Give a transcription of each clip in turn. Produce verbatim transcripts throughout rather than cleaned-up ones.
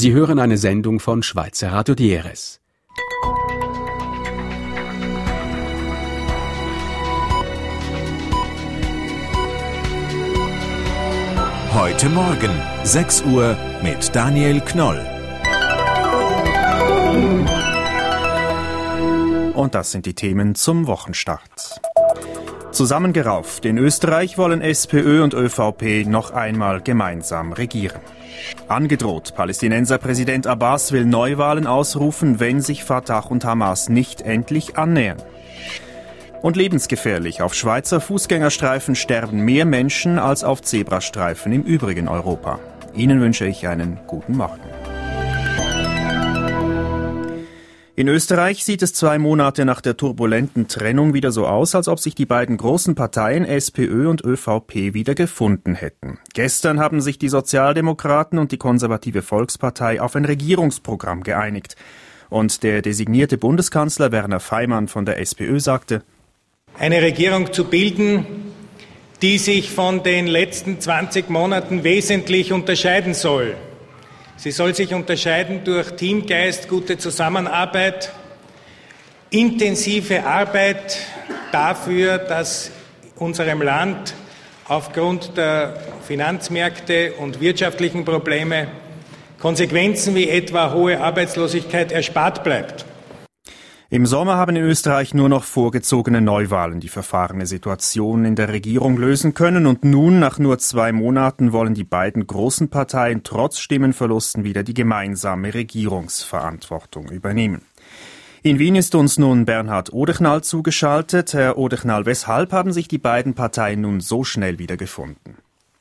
Sie hören eine Sendung von Schweizer Radio D R S. Heute Morgen, sechs Uhr mit Daniel Knoll. Und das sind die Themen zum Wochenstart. Zusammengerauft, in Österreich wollen SPÖ und ÖVP noch einmal gemeinsam regieren. Angedroht, Palästinenserpräsident Abbas will Neuwahlen ausrufen, wenn sich Fatah und Hamas nicht endlich annähern. Und lebensgefährlich, auf Schweizer Fußgängerstreifen sterben mehr Menschen als auf Zebrastreifen im übrigen Europa. Ihnen wünsche ich einen guten Morgen. In Österreich sieht es zwei Monate nach der turbulenten Trennung wieder so aus, als ob sich die beiden großen Parteien SPÖ und ÖVP wieder gefunden hätten. Gestern haben sich die Sozialdemokraten und die Konservative Volkspartei auf ein Regierungsprogramm geeinigt. Und der designierte Bundeskanzler Werner Faymann von der SPÖ sagte: Eine Regierung zu bilden, die sich von den letzten zwanzig Monaten wesentlich unterscheiden soll. Sie soll sich unterscheiden durch Teamgeist, gute Zusammenarbeit, intensive Arbeit dafür, dass unserem Land aufgrund der Finanzmärkte und wirtschaftlichen Probleme Konsequenzen wie etwa hohe Arbeitslosigkeit erspart bleibt. Im Sommer haben in Österreich nur noch vorgezogene Neuwahlen die verfahrene Situation in der Regierung lösen können und nun, nach nur zwei Monaten, wollen die beiden großen Parteien trotz Stimmenverlusten wieder die gemeinsame Regierungsverantwortung übernehmen. In Wien ist uns nun Bernhard Odechnal zugeschaltet. Herr Odechnal, weshalb haben sich die beiden Parteien nun so schnell wieder gefunden?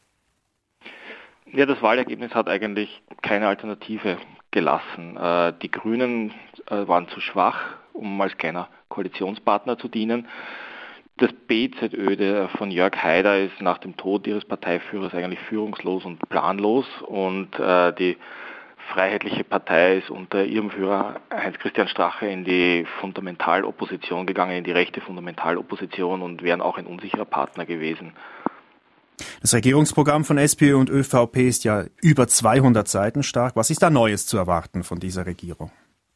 Ja, das Wahlergebnis hat eigentlich keine Alternative gelassen. Die Grünen waren zu schwach, um als kleiner Koalitionspartner zu dienen. Das B Z Ö von Jörg Haider ist nach dem Tod ihres Parteiführers eigentlich führungslos und planlos und äh, die Freiheitliche Partei ist unter ihrem Führer Heinz-Christian Strache in die Fundamentalopposition gegangen, in die rechte Fundamentalopposition und wären auch ein unsicherer Partner gewesen. Das Regierungsprogramm von SPÖ und ÖVP ist ja über zweihundert Seiten stark. Was ist da Neues zu erwarten von dieser Regierung?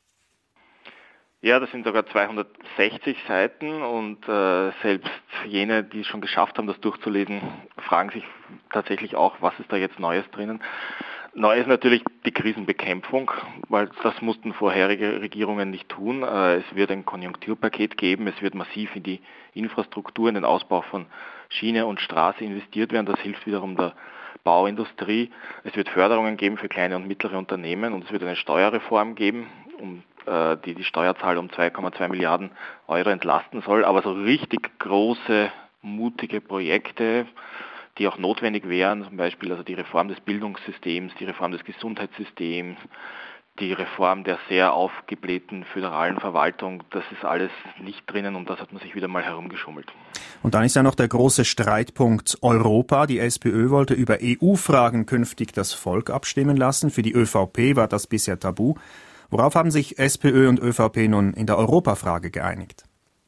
Ja, das sind sogar zweihundertsechzig Seiten und äh, selbst jene, die es schon geschafft haben, das durchzulesen, fragen sich tatsächlich auch, was ist da jetzt Neues drinnen. Neu ist natürlich die Krisenbekämpfung, weil das mussten vorherige Regierungen nicht tun. Äh, es wird ein Konjunkturpaket geben, es wird massiv in die Infrastruktur, in den Ausbau von Schiene und Straße investiert werden. Das hilft wiederum der Bauindustrie. Es wird Förderungen geben für kleine und mittlere Unternehmen und es wird eine Steuerreform geben, um die die Steuerzahler um zwei Komma zwei Milliarden Euro entlasten soll. Aber so richtig große, mutige Projekte, die auch notwendig wären, zum Beispiel also die Reform des Bildungssystems, die Reform des Gesundheitssystems, die Reform der sehr aufgeblähten föderalen Verwaltung, das ist alles nicht drinnen und das hat man sich wieder mal herumgeschummelt. Und dann ist ja noch der große Streitpunkt Europa. Die SPÖ wollte über E U-Fragen künftig das Volk abstimmen lassen. Für die ÖVP war das bisher tabu. Worauf haben sich SPÖ und ÖVP nun in der Europafrage geeinigt?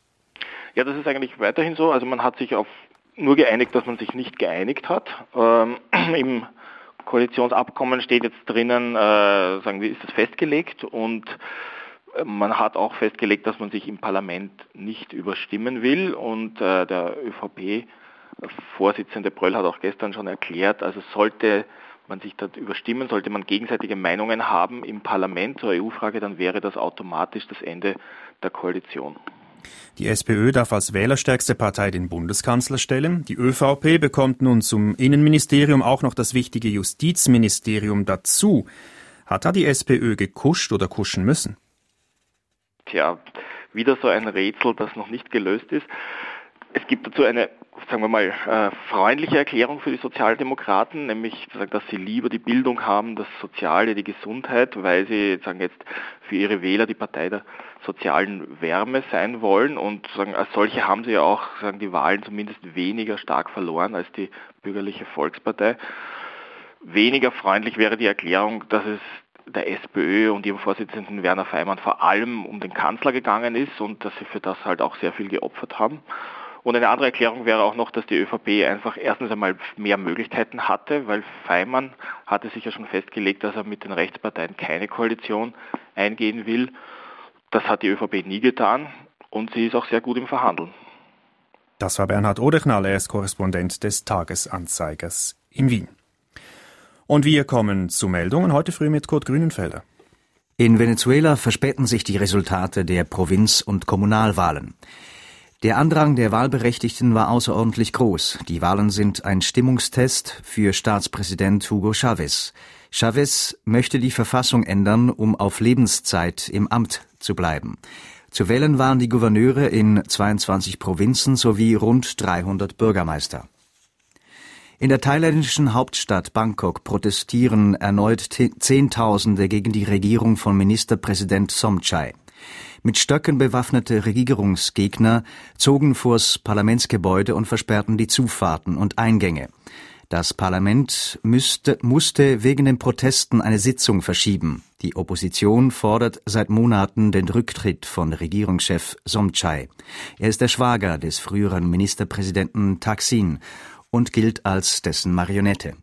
Ja, das ist eigentlich weiterhin so. Also man hat sich auf nur geeinigt, dass man sich nicht geeinigt hat. Ähm, Im Koalitionsabkommen steht jetzt drinnen, äh, sagen wir, ist das festgelegt und man hat auch festgelegt, dass man sich im Parlament nicht überstimmen will und äh, der ÖVP-Vorsitzende Bröll hat auch gestern schon erklärt, also sollte man sich dort überstimmen, sollte man gegenseitige Meinungen haben im Parlament zur E U-Frage, dann wäre das automatisch das Ende der Koalition. Die SPÖ darf als wählerstärkste Partei den Bundeskanzler stellen. Die ÖVP bekommt nun zum Innenministerium auch noch das wichtige Justizministerium dazu. Hat da die SPÖ gekuscht oder kuschen müssen? Tja, wieder so ein Rätsel, das noch nicht gelöst ist. Es gibt dazu eine, sagen wir mal, äh, freundliche Erklärung für die Sozialdemokraten, nämlich, dass sie lieber die Bildung haben, das Soziale, die Gesundheit, weil sie sagen jetzt für ihre Wähler die Partei der sozialen Wärme sein wollen und sagen, als solche haben sie ja auch sagen die Wahlen zumindest weniger stark verloren als die bürgerliche Volkspartei. Weniger freundlich wäre die Erklärung, dass es der SPÖ und ihrem Vorsitzenden Werner Faymann vor allem um den Kanzler gegangen ist und dass sie für das halt auch sehr viel geopfert haben. Und eine andere Erklärung wäre auch noch, dass die ÖVP einfach erstens einmal mehr Möglichkeiten hatte, weil Faymann hatte sich ja schon festgelegt, dass er mit den Rechtsparteien keine Koalition eingehen will. Das hat die ÖVP nie getan und sie ist auch sehr gut im Verhandeln. Das war Bernhard Odechnal, er ist Korrespondent des Tagesanzeigers in Wien. Und wir kommen zu Meldungen, heute früh mit Kurt Grünenfelder. In Venezuela verspäten sich die Resultate der Provinz- und Kommunalwahlen. Der Andrang der Wahlberechtigten war außerordentlich groß. Die Wahlen sind ein Stimmungstest für Staatspräsident Hugo Chávez. Chávez möchte die Verfassung ändern, um auf Lebenszeit im Amt zu bleiben. Zu wählen waren die Gouverneure in zweiundzwanzig Provinzen sowie rund dreihundert Bürgermeister. In der thailändischen Hauptstadt Bangkok protestieren erneut Zehntausende gegen die Regierung von Ministerpräsident Somchai. Mit Stöcken bewaffnete Regierungsgegner zogen vors Parlamentsgebäude und versperrten die Zufahrten und Eingänge. Das Parlament müsste, musste wegen den Protesten eine Sitzung verschieben. Die Opposition fordert seit Monaten den Rücktritt von Regierungschef Somchai. Er ist der Schwager des früheren Ministerpräsidenten Thaksin und gilt als dessen Marionette.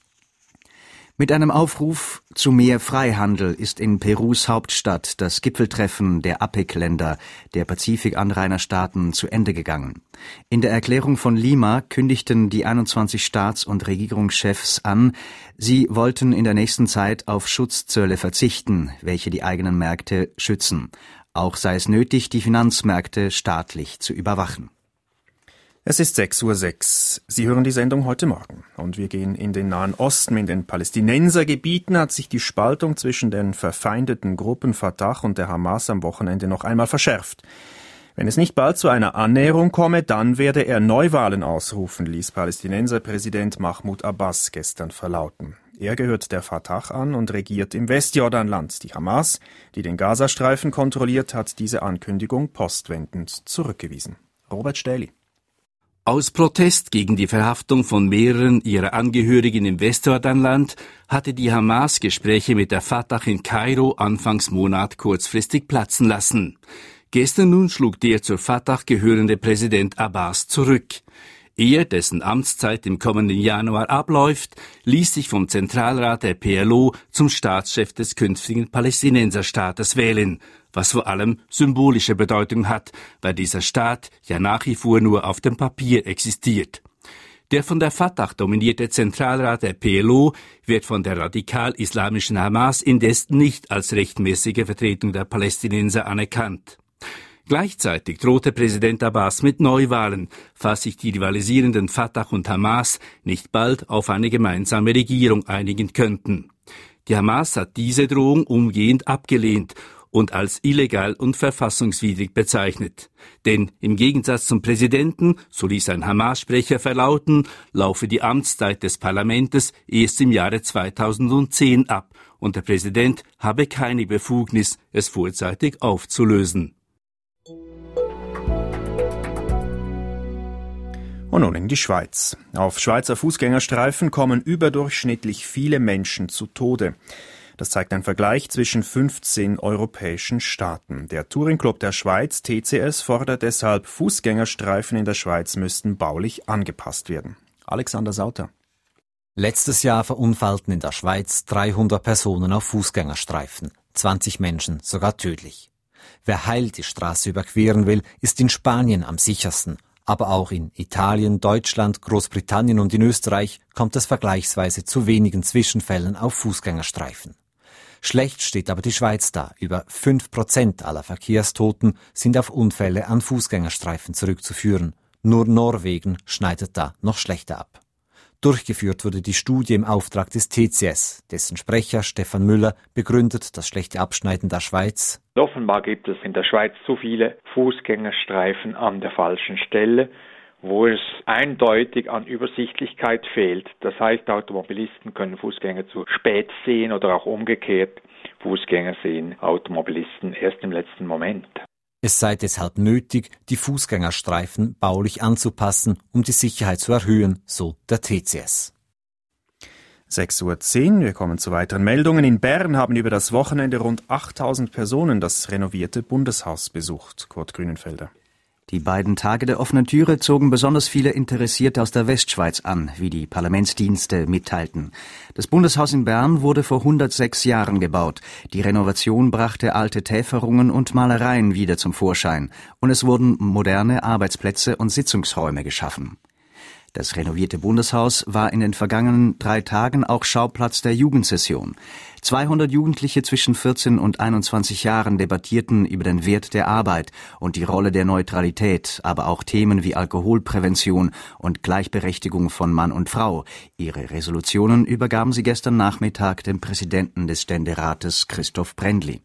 Mit einem Aufruf zu mehr Freihandel ist in Perus Hauptstadt das Gipfeltreffen der APEC-Länder, der Pazifikanrainerstaaten, zu Ende gegangen. In der Erklärung von Lima kündigten die einundzwanzig Staats- und Regierungschefs an, sie wollten in der nächsten Zeit auf Schutzzölle verzichten, welche die eigenen Märkte schützen. Auch sei es nötig, die Finanzmärkte staatlich zu überwachen. Es ist sechs Uhr sechs. Sie hören die Sendung heute Morgen. Und wir gehen in den Nahen Osten. In den Palästinensergebieten hat sich die Spaltung zwischen den verfeindeten Gruppen Fatah und der Hamas am Wochenende noch einmal verschärft. Wenn es nicht bald zu einer Annäherung komme, dann werde er Neuwahlen ausrufen, ließ Palästinenserpräsident Mahmoud Abbas gestern verlauten. Er gehört der Fatah an und regiert im Westjordanland. Die Hamas, die den Gazastreifen kontrolliert, hat diese Ankündigung postwendend zurückgewiesen. Robert Stähli. Aus Protest gegen die Verhaftung von mehreren ihrer Angehörigen im Westjordanland hatte die Hamas Gespräche mit der Fatah in Kairo anfangs Monat kurzfristig platzen lassen. Gestern nun schlug der zur Fatah gehörende Präsident Abbas zurück. Er, dessen Amtszeit im kommenden Januar abläuft, ließ sich vom Zentralrat der P L O zum Staatschef des künftigen Palästinenserstaates wählen, was vor allem symbolische Bedeutung hat, weil dieser Staat ja nach wie vor nur auf dem Papier existiert. Der von der Fatah dominierte Zentralrat der P L O wird von der radikal-islamischen Hamas indes nicht als rechtmäßige Vertretung der Palästinenser anerkannt. Gleichzeitig drohte Präsident Abbas mit Neuwahlen, falls sich die rivalisierenden Fatah und Hamas nicht bald auf eine gemeinsame Regierung einigen könnten. Die Hamas hat diese Drohung umgehend abgelehnt und als illegal und verfassungswidrig bezeichnet. Denn im Gegensatz zum Präsidenten, so ließ ein Hamas-Sprecher verlauten, laufe die Amtszeit des Parlaments erst im Jahre zweitausendzehn ab und der Präsident habe keine Befugnis, es vorzeitig aufzulösen. Und nun in die Schweiz. Auf Schweizer Fußgängerstreifen kommen überdurchschnittlich viele Menschen zu Tode. Das zeigt ein Vergleich zwischen fünfzehn europäischen Staaten. Der Touringclub der Schweiz, T C S, fordert deshalb, Fußgängerstreifen in der Schweiz müssten baulich angepasst werden. Alexander Sauter. Letztes Jahr verunfallten in der Schweiz dreihundert Personen auf Fußgängerstreifen, zwanzig Menschen sogar tödlich. Wer heil die Straße überqueren will, ist in Spanien am sichersten. Aber auch in Italien, Deutschland, Großbritannien und in Österreich kommt es vergleichsweise zu wenigen Zwischenfällen auf Fußgängerstreifen. Schlecht steht aber die Schweiz da. Über fünf Prozent aller Verkehrstoten sind auf Unfälle an Fußgängerstreifen zurückzuführen. Nur Norwegen schneidet da noch schlechter ab. Durchgeführt wurde die Studie im Auftrag des T C S. Dessen Sprecher Stefan Müller begründet das schlechte Abschneiden der Schweiz. Offenbar gibt es in der Schweiz zu viele Fußgängerstreifen an der falschen Stelle, wo es eindeutig an Übersichtlichkeit fehlt. Das heißt, Automobilisten können Fußgänger zu spät sehen oder auch umgekehrt. Fußgänger sehen Automobilisten erst im letzten Moment. Es sei deshalb nötig, die Fußgängerstreifen baulich anzupassen, um die Sicherheit zu erhöhen, so der T C S. sechs Uhr zehn, wir kommen zu weiteren Meldungen. In Bern haben über das Wochenende rund achttausend Personen das renovierte Bundeshaus besucht. Kurt Grünenfelder. Die beiden Tage der offenen Türe zogen besonders viele Interessierte aus der Westschweiz an, wie die Parlamentsdienste mitteilten. Das Bundeshaus in Bern wurde vor hundertsechs Jahren gebaut. Die Renovation brachte alte Täferungen und Malereien wieder zum Vorschein. Und es wurden moderne Arbeitsplätze und Sitzungsräume geschaffen. Das renovierte Bundeshaus war in den vergangenen drei Tagen auch Schauplatz der Jugendsession. zweihundert Jugendliche zwischen vierzehn und einundzwanzig Jahren debattierten über den Wert der Arbeit und die Rolle der Neutralität, aber auch Themen wie Alkoholprävention und Gleichberechtigung von Mann und Frau. Ihre Resolutionen übergaben sie gestern Nachmittag dem Präsidenten des Ständerates Christoph Brändli.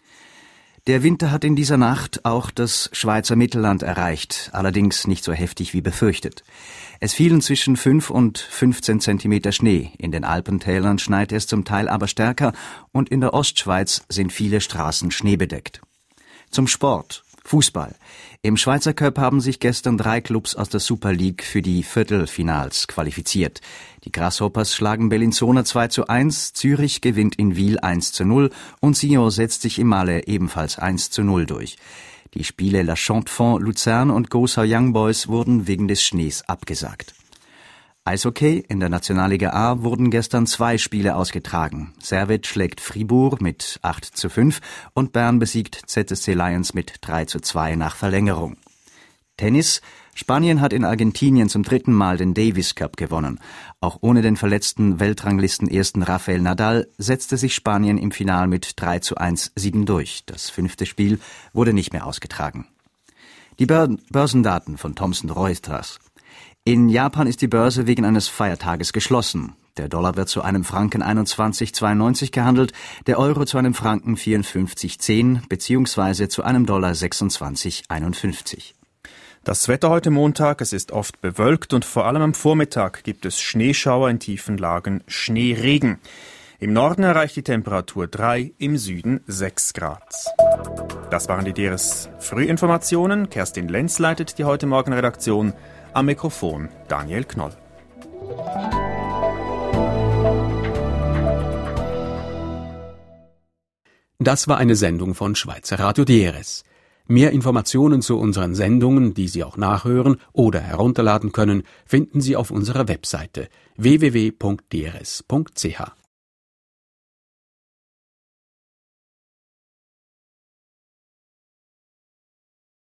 Der Winter hat in dieser Nacht auch das Schweizer Mittelland erreicht, allerdings nicht so heftig wie befürchtet. Es fielen zwischen fünf und fünfzehn Zentimeter Schnee. In den Alpentälern schneit es zum Teil aber stärker und in der Ostschweiz sind viele Straßen schneebedeckt. Zum Sport. Fußball. Im Schweizer Cup haben sich gestern drei Clubs aus der Super League für die Viertelfinals qualifiziert. Die Grasshoppers schlagen Bellinzona zwei zu eins, Zürich gewinnt in Wil eins zu null und Sion setzt sich im Malle ebenfalls eins zu null durch. Die Spiele La Chaux-de-Fonds, Luzern und Gossau Young Boys wurden wegen des Schnees abgesagt. Eishockey. In der Nationalliga A wurden gestern zwei Spiele ausgetragen. Servet schlägt Fribourg mit acht zu fünf und Bern besiegt Z S C Lions mit drei zu zwei nach Verlängerung. Tennis. Spanien hat in Argentinien zum dritten Mal den Davis Cup gewonnen. Auch ohne den verletzten Weltranglisten-Ersten Rafael Nadal setzte sich Spanien im Finale mit drei zu eins Siegen durch. Das fünfte Spiel wurde nicht mehr ausgetragen. Die Börsendaten von Thomson Reuters. In Japan ist die Börse wegen eines Feiertages geschlossen. Der Dollar wird zu einem Franken einundzwanzig Komma zweiundneunzig gehandelt, der Euro zu einem Franken vierundfünfzig Komma zehn bzw. zu einem Dollar sechsundzwanzig Komma einundfünfzig. Das Wetter heute Montag, es ist oft bewölkt und vor allem am Vormittag gibt es Schneeschauer, in tiefen Lagen Schneeregen. Im Norden erreicht die Temperatur drei, im Süden sechs Grad. Das waren die D R S Frühinformationen. Kerstin Lenz leitet die heute Morgen Redaktion. Am Mikrofon Daniel Knoll. Das war eine Sendung von Schweizer Radio D R S. Mehr Informationen zu unseren Sendungen, die Sie auch nachhören oder herunterladen können, finden Sie auf unserer Webseite w w w punkt d r s punkt c h.